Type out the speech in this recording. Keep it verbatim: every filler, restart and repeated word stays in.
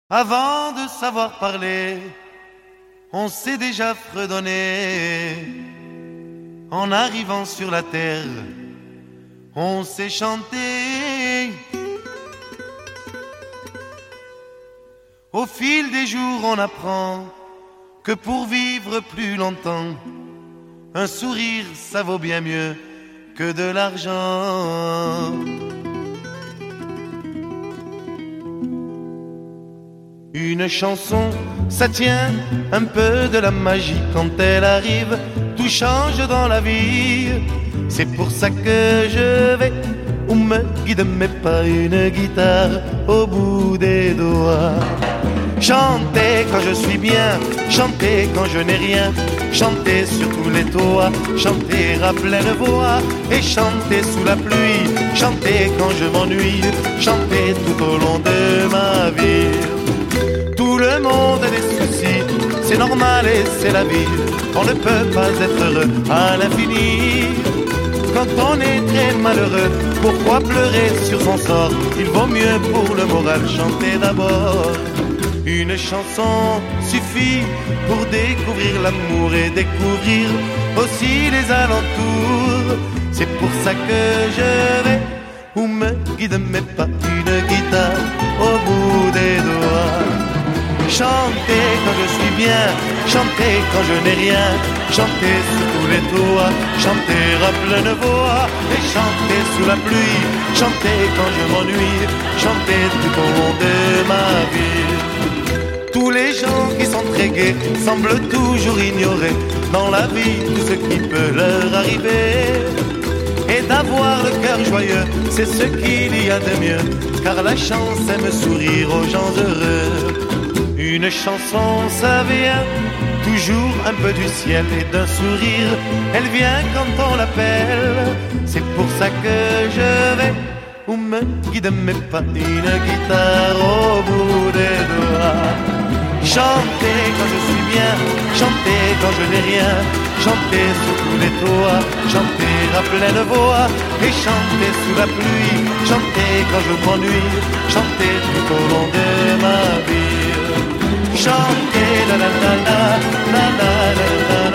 Avant de savoir parler, on s'est déjà fredonné. En arrivant sur la terre, on s'est chanté. Au fil des jours, on apprend que pour vivre plus longtemps, un sourire, ça vaut bien mieux que de l'argent. Une chanson, ça tient un peu de la magie. Quand elle arrive, tout change dans la vie. C'est pour ça que je vais où me guide mes pas, une guitare au bout des doigts. Chanter quand je suis bien, chanter quand je n'ai rien, chanter sur tous les toits, chanter à pleine voix et chanter sous la pluie, chanter quand je m'ennuie, chanter tout au long de ma vie. Tout le monde a des soucis, c'est normal et c'est la vie. On ne peut pas être heureux à l'infini. Quand on est très malheureux, pourquoi pleurer sur son sort? Il vaut mieux pour le moral chanter d'abord. Une chanson suffit pour découvrir l'amour et découvrir aussi les alentours. C'est pour ça que je vais où me guide mes pas, une guitare au bout des doigts. Chanter quand je suis bien, chanter quand je n'ai rien, chanter sur tous les toits, chanter à pleine voix et chanter sous la pluie, chanter quand je m'ennuie, chanter tout au long de ma vie. Tous les gens qui sont très gais semblent toujours ignorer dans la vie tout ce qui peut leur arriver. Et d'avoir le cœur joyeux, c'est ce qu'il y a de mieux, car la chance aime sourire aux gens heureux. Une chanson, ça vient toujours un peu du ciel et d'un sourire. Elle vient quand on l'appelle. C'est pour ça que je vais où me guide mes pas, une guitare au bout des doigts. Chanter quand je suis bien, chanter quand je n'ai rien, chanter sous tous les toits, chanter à pleine voix et chanter sous la pluie, chanter quand je m'ennuie, chanter tout au long de ma vie. Chanter la la la la la la la la.